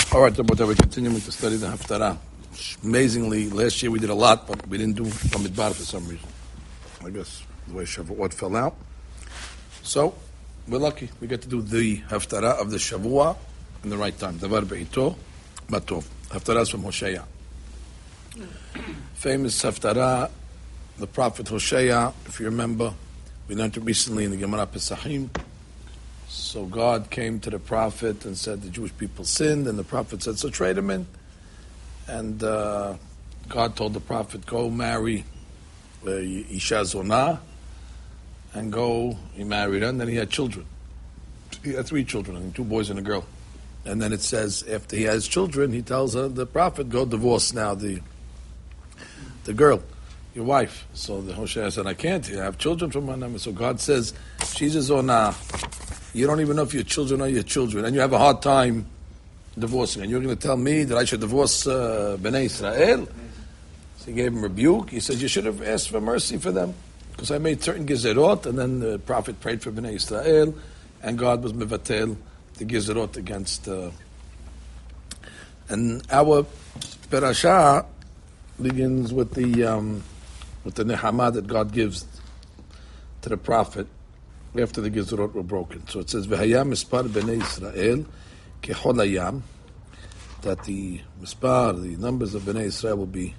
All right, but we're continuing to study the Haftarah. Amazingly, last year we did a lot, but we didn't do Bamidbar for some reason. I guess the way Shavuot fell out. So, we're lucky. We get to do the Haftarah of the Shavua in the right time. Davar be'ito, matov. Haftarah is from Hosea. Famous Haftarah, the prophet Hosea, if you remember, we learned it recently in the Gemara Pesachim. So God came to the prophet and said the Jewish people sinned, and the prophet said, so trade them in. And God told the prophet, go marry Isha Zonah, and go, he married her, and then he had children. He had 3 children, 2 boys and a girl. And then it says, after he has children, he tells the prophet, go divorce now the girl, your wife. So the Hosea said, I can't, you have children from my name. So God says, she's a Zonah. You don't even know if your children are your children, and you have a hard time divorcing. And you're going to tell me that I should divorce Bnei Israel? So he gave him rebuke. He said, you should have asked for mercy for them, because I made certain gezerot, and then the prophet prayed for Bnei Israel, and God was mevatel the gezerot against. And our parasha begins with the nehama that God gives to the prophet after the gezerot were broken. So it says, "V'haya mispar bnei Israel kechol hayam," that the mispar, the numbers of bnei Israel will be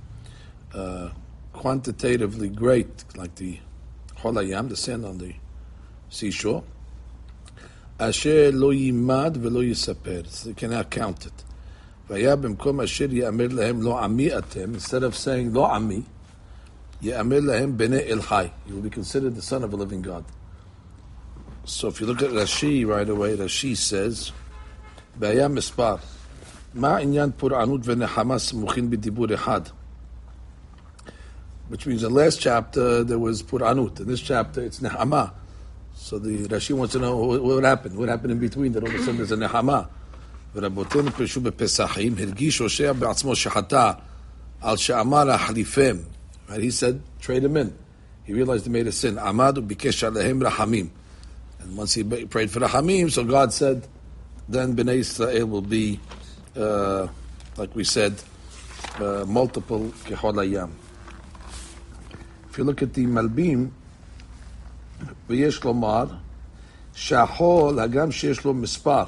quantitatively great, like the chol hayam, the sand on the seashore. Asher lo yimad v'lo yisaper, so they cannot count it. V'haya b'mkom asher ya'amir lahem lo ami atem, instead of saying lo ami, ya'amir lahem bnei el chai, you will be considered the son of a living God. So if you look at Rashi right away, Rashi says, "B'aya mispar, ma inyan pur'anut v'nehama smuchin b'dibur echad," which means in the last chapter there was pur'anut. In this chapter it's nehama. So the Rashi wants to know what happened. What happened in between that all of a sudden there's a nehama. V'rabotenu peshu b'pesachim hirgish Hosea b'atzmo shechata al she'amar ha'chalifem. Right? He said, trade him in. He realized he made a sin. Amadu b'kesh alehem rahamim. And once he prayed for the Hamim, so God said, then Bnei Israel will be, like we said, multiple kechol hayam. If you look at the Malbim, v'yesh lomar, shachol hagam sheyesh lo mispar.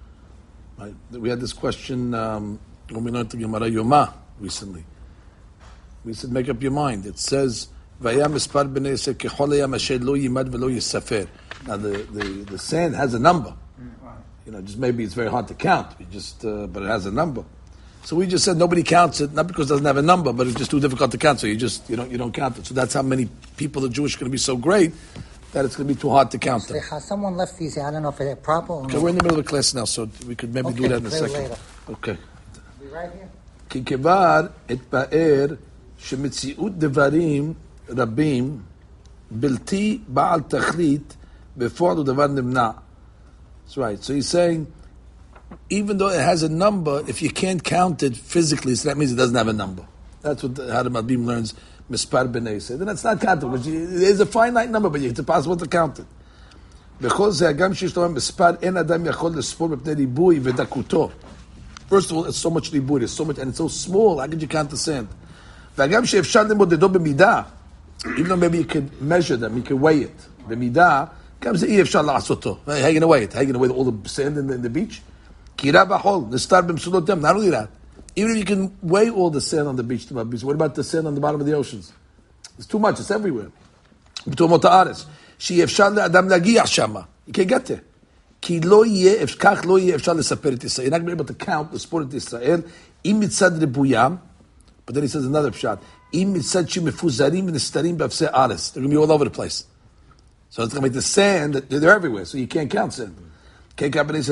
We had this question when we learned the Gemara Yoma recently. We said, make up your mind. It says, v'haya mispar bnei Israel kechol hayam asher lo yimad v'lo yisafer. Now the sand has a number. Just maybe it's very hard to count. But it has a number. So we just said nobody counts it, not because it doesn't have a number, but it's just too difficult to count. So you don't count it. So that's how many people the Jewish are going to be so great that it's going to be too hard to count them. Someone left these. I don't know if they're proper or not. Okay, we're in the middle of the class now, so we could maybe do that in a second. Later. Okay. Be right here. כי כבר התפאר שמציאות דברים רבים בלתי בעל תכלית בפועל הוא דבר נמנע. That's right. So he's saying, even though it has a number, if you can't count it physically, so that means it doesn't have a number. That's what how the Malbim learns, mispar b'nei Israel. Then it's not counted, but there's a finite number, but it's impossible to count it. בכל זה, הגם שיש לו מספר, אין אדם יכול לספור מפני ריבוי ודקותו. First of all, it's so much ריבוי, it's so much, and it's so small, how could you count the sand? והגם שאפשר למודדו במידה, even though maybe you could measure them, you could weigh it, במידה, גם זה אי אפשר לעשותו. How are you going to weigh it? How are you going to weigh all the sand in the beach? כי רב החול, נסתר במסודותם, not only that. Even if you can weigh all the sand on the beach, what about the sand on the bottom of the oceans? It's too much, it's everywhere. בתאומות הארץ. שאי אפשר לאדם להגיע שמה. You can't get there. כי לא יהיה, כך לא יהיה אפשר לספר את ישראל. You're not going to be able to count, לספור את ישראל, אם מצד ריבוים, but then he says another shot, אם מצד שמפוזרים ונסתרים באפסי הארץ. They're going to be all over the place. So it's going to make the sand, they're everywhere, so you can't count sand. You're not going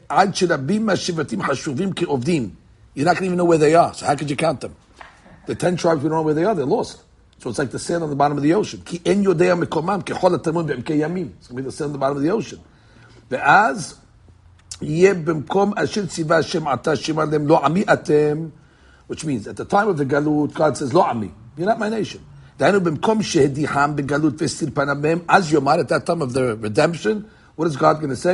to even know where they are, so how could you count them? The 10 tribes, we don't know where they are, they're lost. So it's like the sand on the bottom of the ocean. It's going to be the sand on the bottom of the ocean. Which means, at the time of the Galut, God says, Lo Ami, you're not my nation. At that time of the redemption, what is God going to say?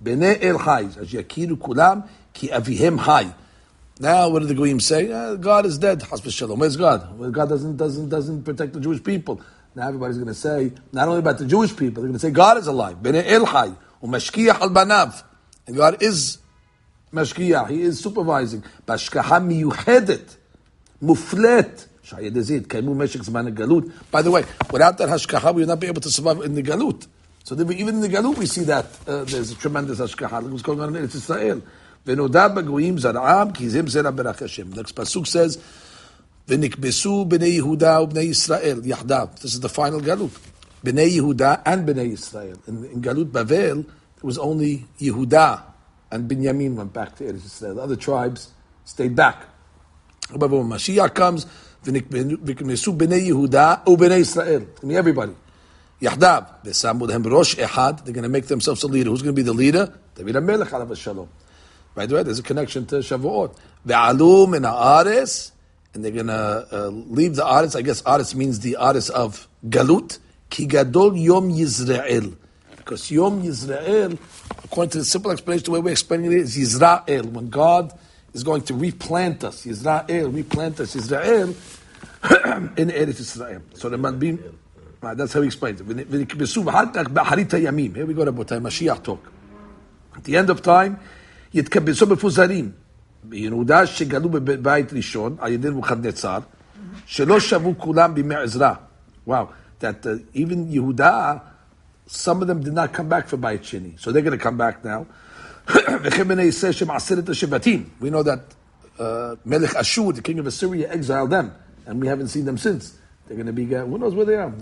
Bnei El Hai, as yakiru kulam ki avihem hai. Now, what do the goyim say? God is dead. Has v'shalom. Where's God? Well, God doesn't protect the Jewish people. Now everybody's going to say not only about the Jewish people, they're going to say God is alive. Bnei El Hai u'mashkiach al banav, and God is mashkiach. He is supervising. Bashkaha miyuchedet, muflet. By the way, without that hashkaha, we would not be able to survive in the galut. So even in the galut, we see that there's a tremendous hashkaha. Look what's going on in Eretz Israel. V'nodad b'goyim zar'am ki zim zera berach Hashem. Next pasuk says, v'nikbesu b'nei Yehuda u'b'nei Yisrael yahdav. This is the final galut. B'nei Yehuda and b'nei Yisrael. In galut Bavel, it was only Yehuda and Binyamin went back to Eretz Israel. The other tribes stayed back. But when Mashiach comes, v'nikbesu b'nei Yehuda u'b'nei Yisrael. It's going to be everybody. Yahdav. V'samu lehem rosh ehad. They're going to make themselves a leader. Who's going to be the leader? David HaMelech alav shalom. Right, there's a connection to Shavuot. Ve'alum in ha'aretz, and they're going to leave the Aretz. I guess Aretz means the Aretz of Galut. Ki gadol Yom Yisrael. Because Yom Yisrael, according to the simple explanation, the way we're explaining it is Yisrael. When God is going to replant us, Yisrael, replant us, Yisrael, in Eretz Israel. So the Malbim, right, that's how he explains it. Here we go to Mashiach talk. At the end of time, יתקבצו מפוזרים, ביהודה שגלו בבית ראשון, על ידי נבוכדנצר, שלא שבו כולם בימי עזרא. Wow, that even Yehuda, some of them did not come back for Beit Sheni. So they're going to come back now. וכן בני ישראל שמעשרת השבטים. We know that Melech Ashur, the king of Assyria, exiled them, and we haven't seen them since. They're going to be, who knows where they are?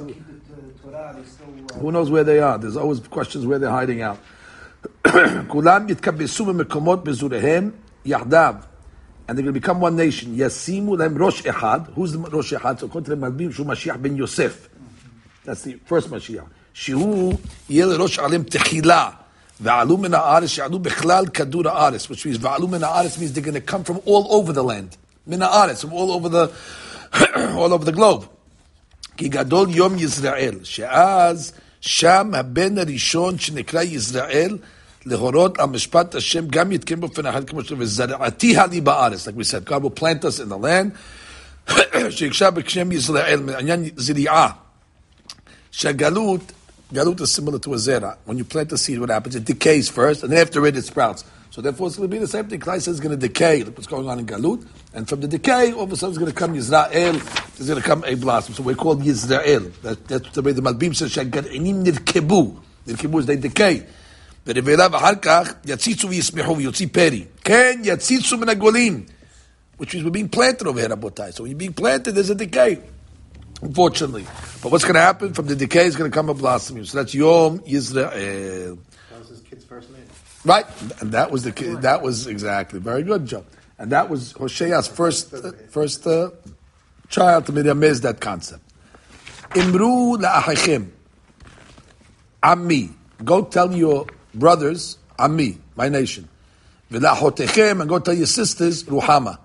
Who knows where they are? There's always questions where they're hiding out. כולם יתקבצו במקומות בזוריהם יחדיו, and they're going to become one nation. ישימו להם ראש אחד. Who's the ראש אחד? So according to the Malbim, שהוא משיח בן יוסף. That's the first משיח. שהוא יהיה לראש עליהם תחילה. ועלו מן הארץ, שעלו בכלל כדור הארץ, which means ועלו מן הארץ means they're going to come from all over the land. מן הארץ, from all over the globe. כי גדול יום יזרעאל, שאז שם הבן הראשון שנקרא יזרעאל, להורות על משפט השם גם יתקיים באופן אחד כמו שלו, וזרעתי לי בארץ, like we said, God will plant us in the land, שיקשה בשם יזרעאל, מעניין זריעה, שהגלות, galut is similar to a zera. When you plant the seed, what happens? It decays first, and then after it sprouts. So therefore it's going to be the same thing. Christ says it's going to decay. Look what's going on in galut. And from the decay, all of a sudden it's going to come Yisrael, there's going to come a blossom. So we're called Yisrael. That's the way the Malbim says, שהגרעינים נרקבו. נרקבו is they decay. ונבלה ואחר כך, יציצו וישמחו ויוציא פרי. כן, יציצו מן הגולים. Which means we're being planted over here, Rabotai. So when you're being planted, there's a decay. Unfortunately. But what's going to happen? From the decay is going to come a blossoming. So that's Yom Yisrael. That was his kid's first name. Right. And that was that was exactly. Very good, Joe. And that was Hoshea's first child to Miriamez that concept. Imru la'achichem. Ammi. Go tell your brothers, Ammi, my nation. V'la'achotechem, and go tell your sisters, Ruhama.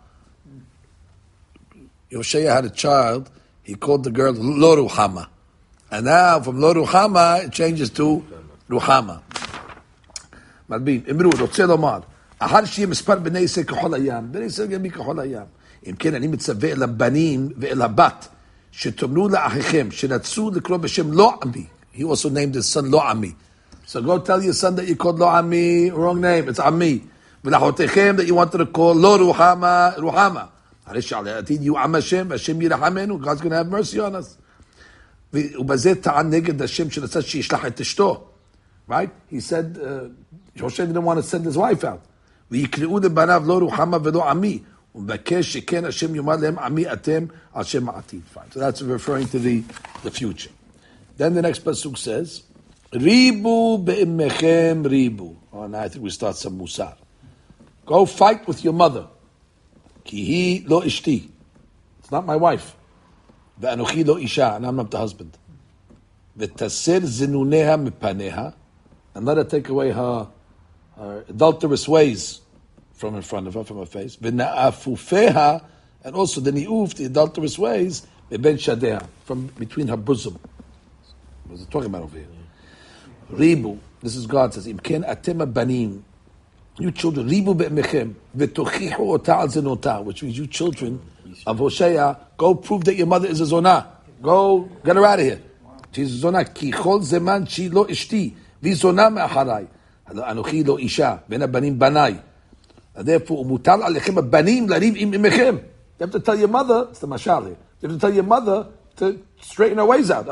Hoshea had a child. He called the girl Lo Ruhama. And now from Lo Ruhama, it changes to Ruhama. Malbim, Imru, רוצה לומר, אחר שיהיה מספר בני ישראל כחול הים, בני ישראל גם כחול הים. אם כן, אני מצווה אל הבנים ואל הבת, שתאמרו לאחיכם, שנצאו לקרוא בשם לא עמי. He also named his son לא עמי. So go tell your son that you called לא עמי, wrong name, it's עמי. ולאחותיכם that you wanted to call לא רוחמה, רוחמה. הרי שעל העתיד יהיו עם השם, השם ירחמנו, God's going to have mercy on us. ובזה טען נגד השם שרצה שישלח את אשתו. Right? He said, Hoshea didn't want to send his wife out. ויקראו לבניו לא רוחמה ולא עמי. ומבקש שכן השם יאמר להם עמי אתם על שם העתיד. Fine. So that's referring to the future. Then the next pasuk says, Ribu be'imechem ribu. Oh, now I think we start some musar. Go fight with your mother. Ki hi lo ishti. It's not my wife. Ve'anochi lo isha. And I'm not the husband. Ve'taser zinuneha mipaneha. And let her take away her adulterous ways from in front of her, from her face. Ve'na'afufeha. And also the ni'uf, the adulterous ways, be'ben shadeha. From between her bosom. What is it talking about over here? Ribu. This is God says, Imken atem banim. You children, ribu be'mechem, v'tochichu ota al zenota, which means you children of Hosea, go prove that your mother is a zonah. Go, get her out of here. She's a zonah. Ki chol zeman shi lo ishti, v'zonah me'acharai. Anochi lo isha, ben abanim banai. Therefore, umutal alechem abanim lariv im imechem. You have to tell your mother, it's the mashal here, you have to tell your mother to straighten her ways out.